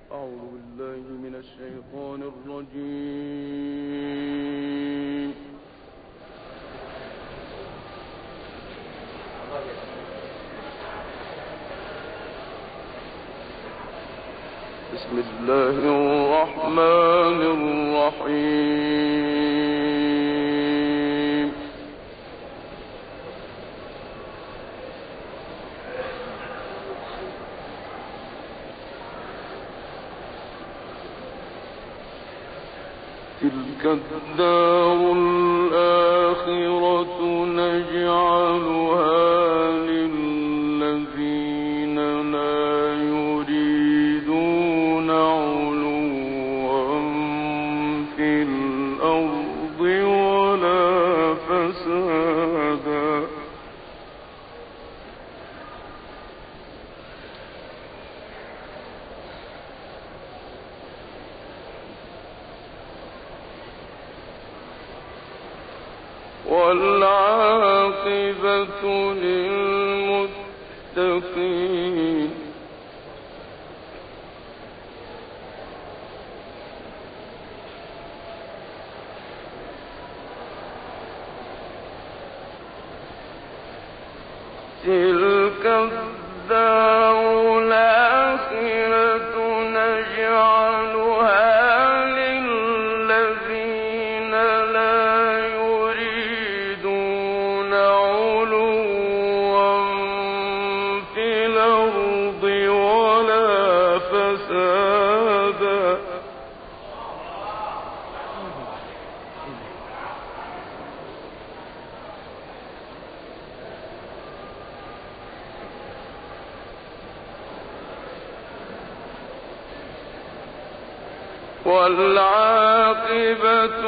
أعوذ بالله من الشيطان الرجيم. بسم الله الرحمن الرحيم. تلك الدار الآخرة نجعلها للذين لا يريدون علوا في الأرض ولا فسادا والعاقبة للمتقين. تلك الدار الآخرة نجعلها للذين لا يريدون علوا في الأرض ولا فسادا والعاقبة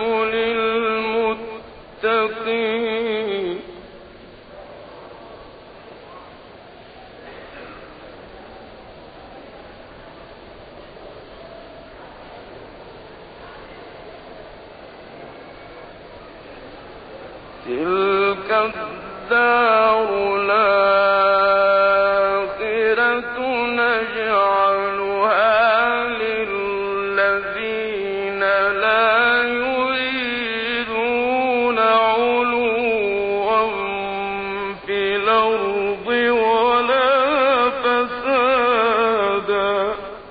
للمتقين. تلك الدار الآخرة نجعلها للذين لا يريدون علوا في الأرض ولا فسادا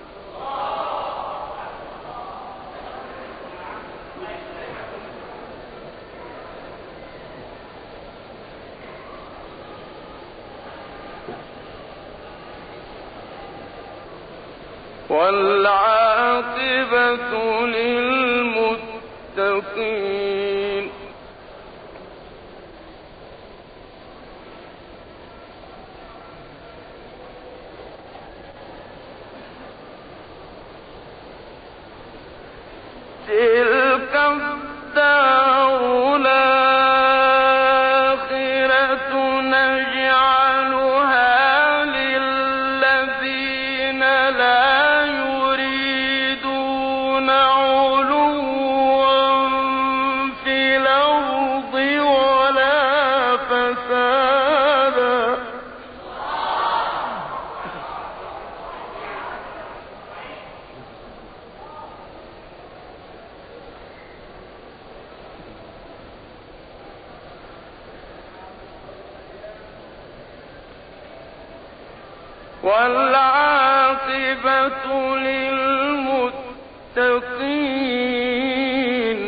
والعاقبة للمتقين. تلك الدار الآخرة نجعلها للذين لا يريدون علوا في الأرض ولا فسادا والعاقبة للمتقين.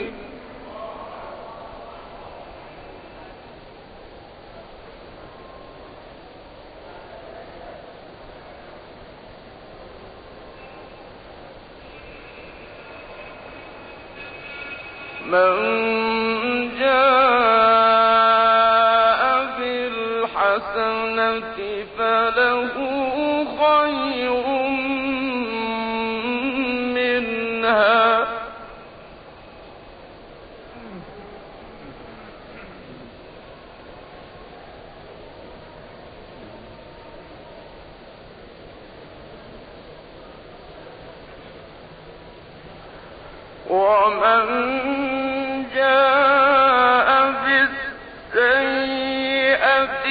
من جاء بالحسنة فله خير منها ومن جاء بالسيئة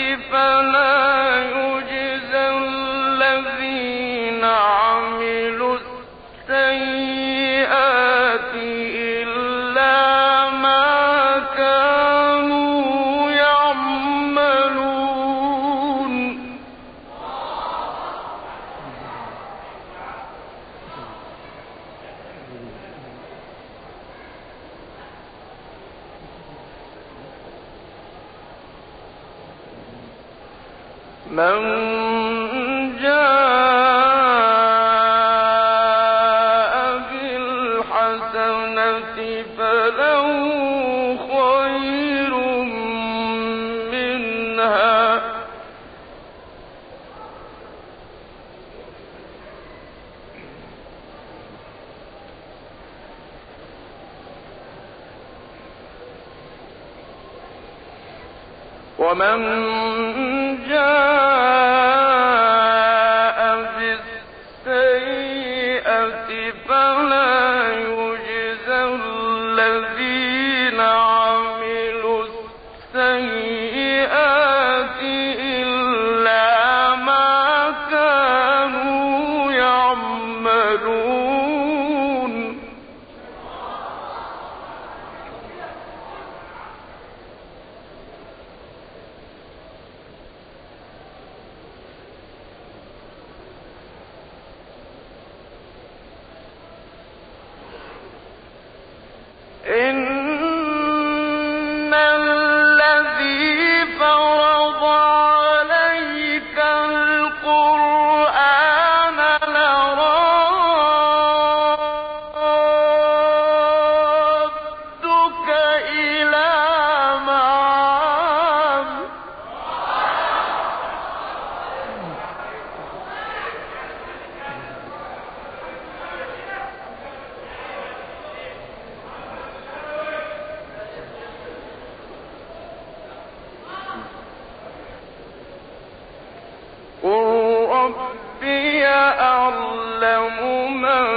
فلا يجزى الذين عملوا من جاء بالحسنة فله خير منها ومن جاء بالسيئة فلا يجزى الذين عملوا السيئات إلا ما كانوا يعملون إن الذي فرض عليك القرآن لرادك إلى معاد قل ربي أعلم من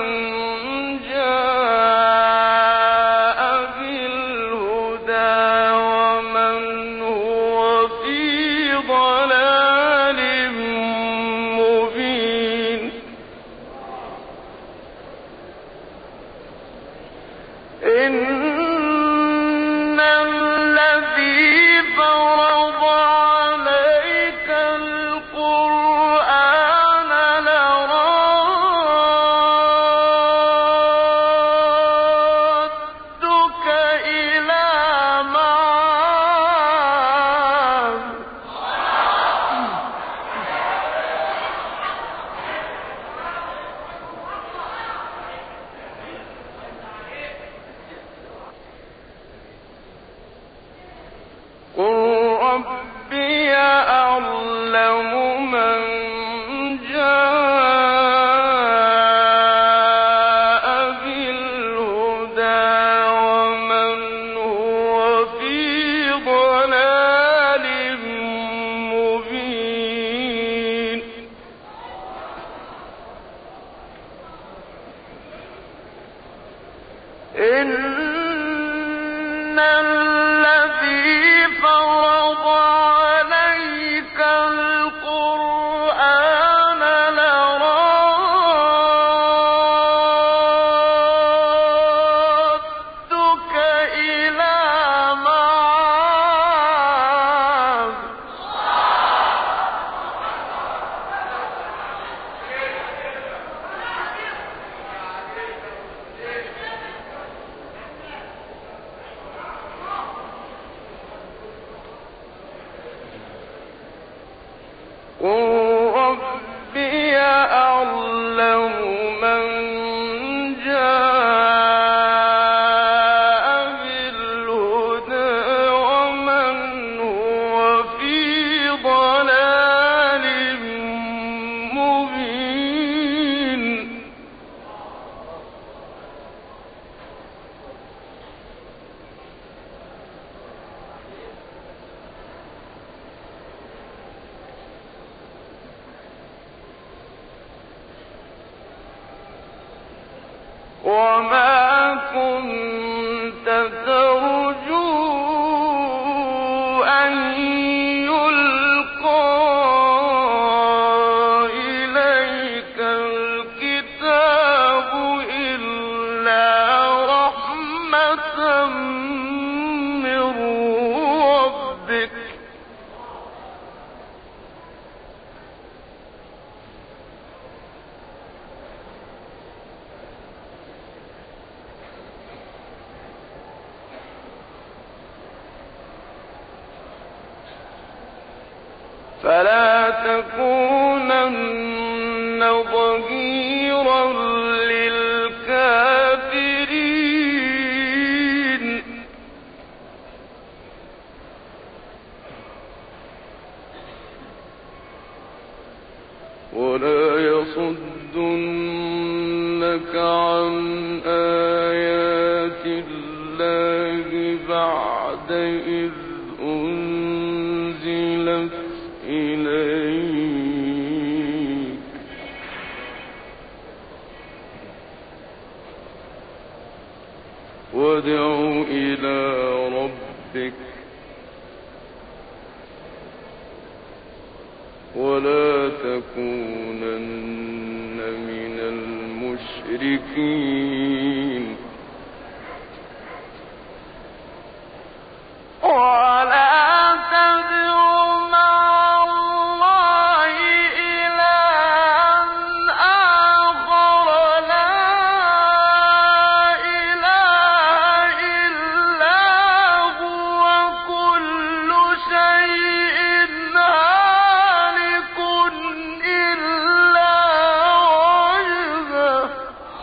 جاء بالهدى ومن هو في ضلال مبين إن الذي فرض عليك القرآن لرادك إلى معاد قل ربي أعلم من جاء بالهدى ومن هو في ضلال مبين إن الذي فرض عليك القرآن لرادك إلى معاد قل ربي أعلم من جاء بالهدى ومن هو في ضلال مبين وما كنت ترجو أن يلقى إليك الكتاب إلا رحمة من ربك فلا تكونن ظهيرا للكافرين ولا يصدنك عن آيات الله بعد إذ أنزلت إليك وادع إلى ربك ولا تكونن من المشركين ولا تدع مع الله إلها آخر لا إله إلا هو كل شيء هالك إلا وجهه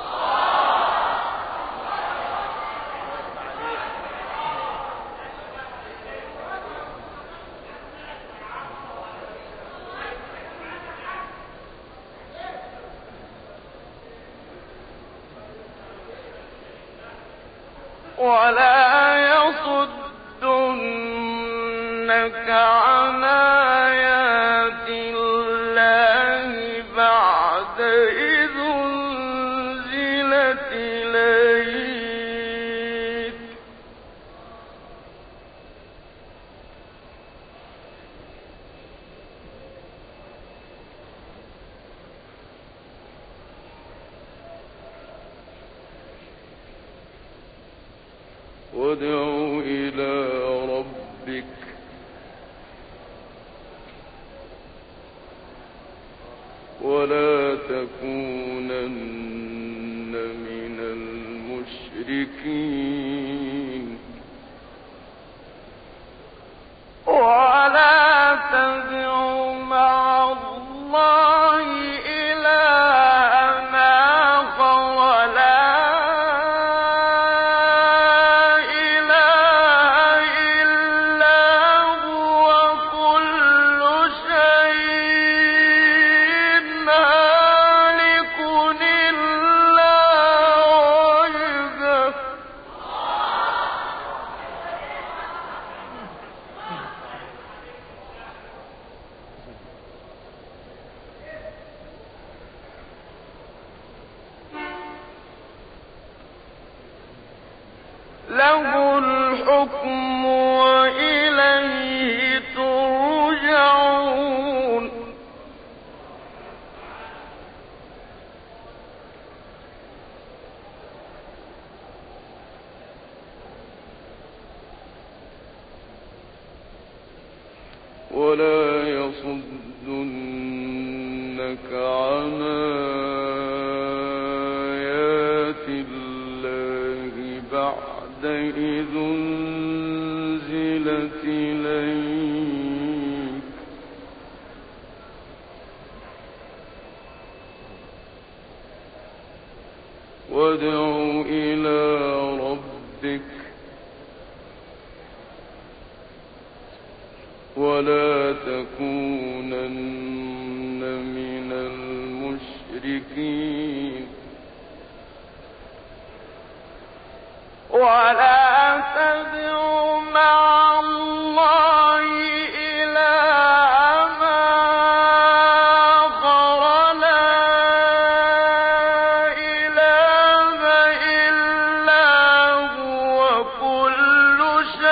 ولا يصدنك عن آيات الله بعد إذ أنزلت إليك وادع إلى ربك ولا تكونن من المشركين ولا تدع مع الله إلها آخر لا إله إلا هو كل شيء هالك إلا وجهه له الحكم وإليه ترجعون ولا يصدنك عن آيات الله بعد إذ أنزلت إليك وادع إلى ربك ولا تكونن من المشركين ولا تدع مع الله إلها آخر لا إله إلا هو كل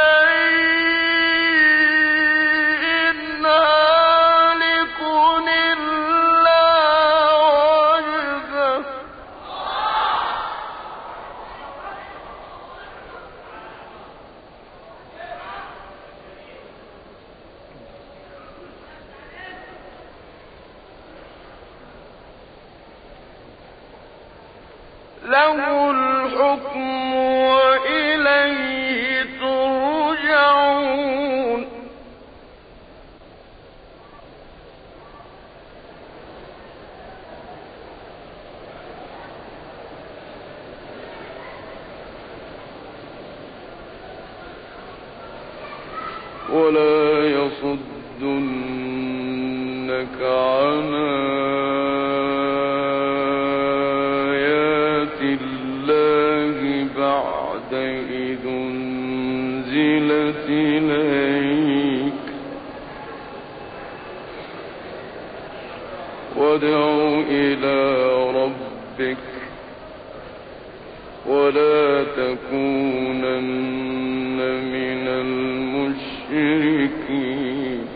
شيء هالك إلا وجهه له الحكم وإليه ترجعون ولا يصدنك عن آيات الله بعد إذ أنزلت إليك وادع إلى ربك ولا تكونن من المشركين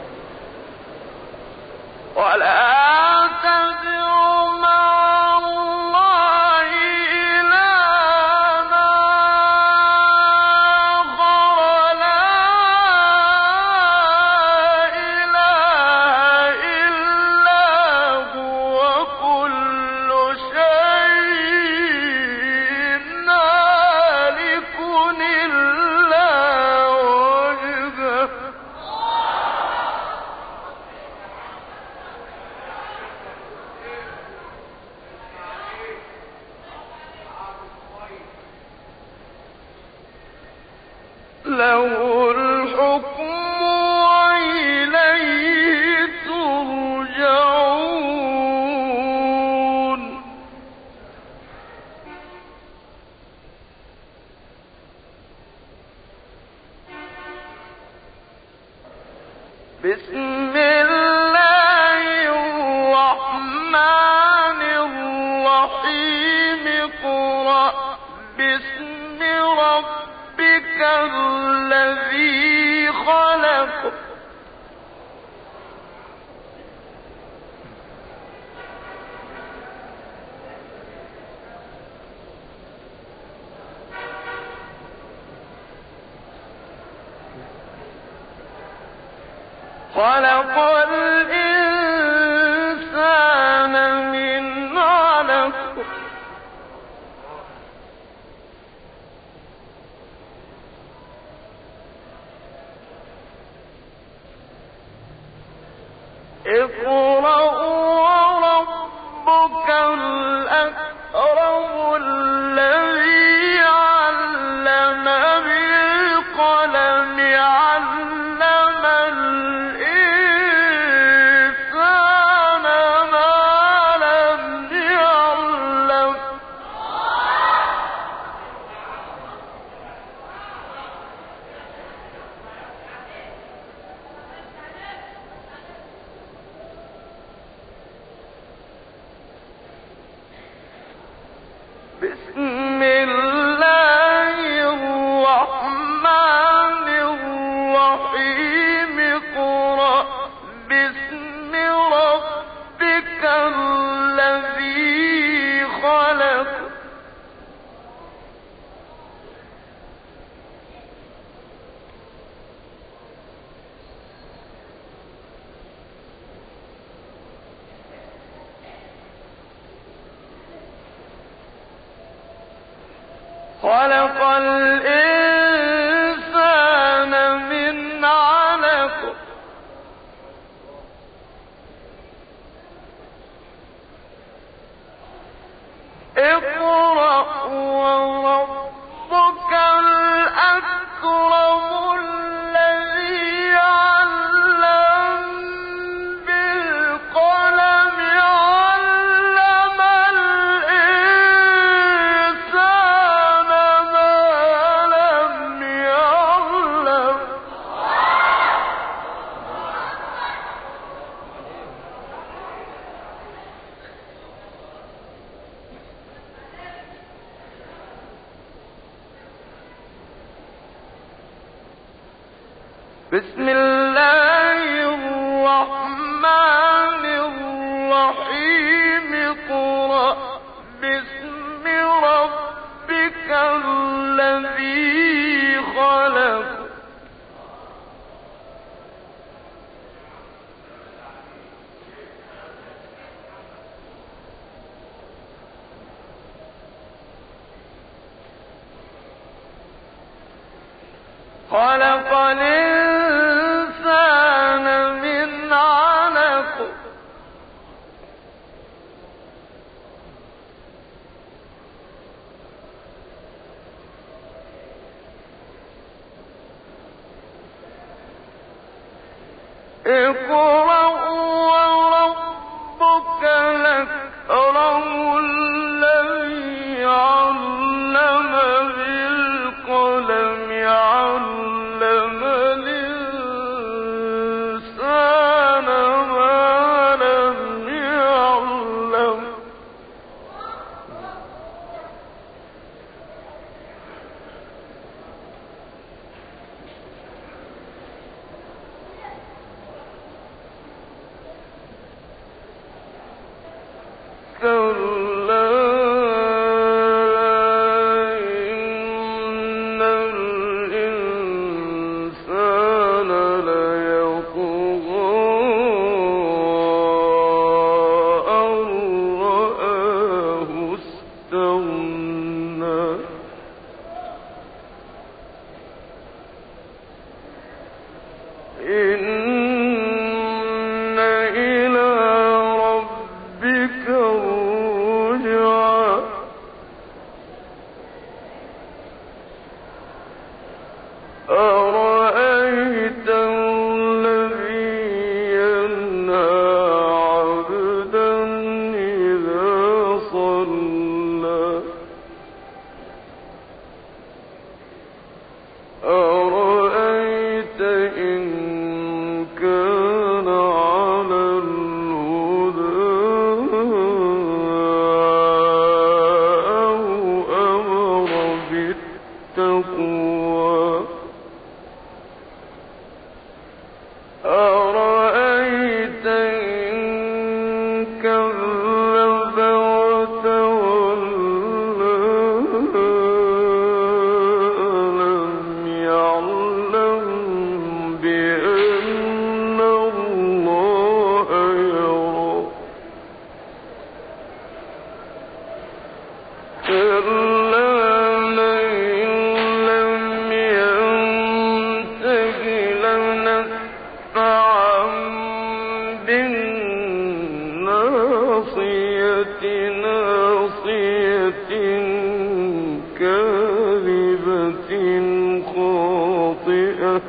ولا تدع مع الله إلها آخر لا إله إلا هو كل شيء هالك إلا وجهه له الحكم وإليه ترجعون بسم الله الرحمن الرحيم اقرأ باسم ربك الذي خلق خلق الإنسان من علق اقرأ وربك الأكرم الذي علم بالقلم علم الإنسان ما لم يعلم بسم الله الرحمن الرحيم اقرأ باسم ربك الذي خلق خلق الإنسان من علق اقرأ وربك الأكرم الذي علم بالقلم علم الإنسان ما لم يعلم بسم الله الرحمن الرحيم اقرأ باسم ربك الذي خلق خلق الإنسان من علق اقرأ وربك الأكرم الذي علم بالقلم علم الإنسان ما لم يعلم كلا إن الإنسان ليطغى أن رآه استغنى إن إلى ربك الرجعى أرأيت الذي ينهى عبدا إذا صلى أرأيت إن كان على الهدى أو أمر بالتقوى أرأيت إن كذب وتولى ألم يعلم بأن الله يرى كلا لئن لم ينته لنسفعا بالناصية ناصية كاذبة خاطئة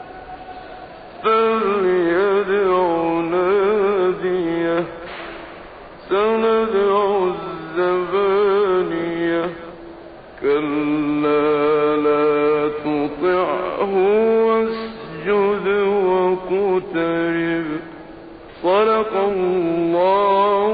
فليدع ناديه سندع الزبانية كلا لا تطعه واسجد واقترب صدق الله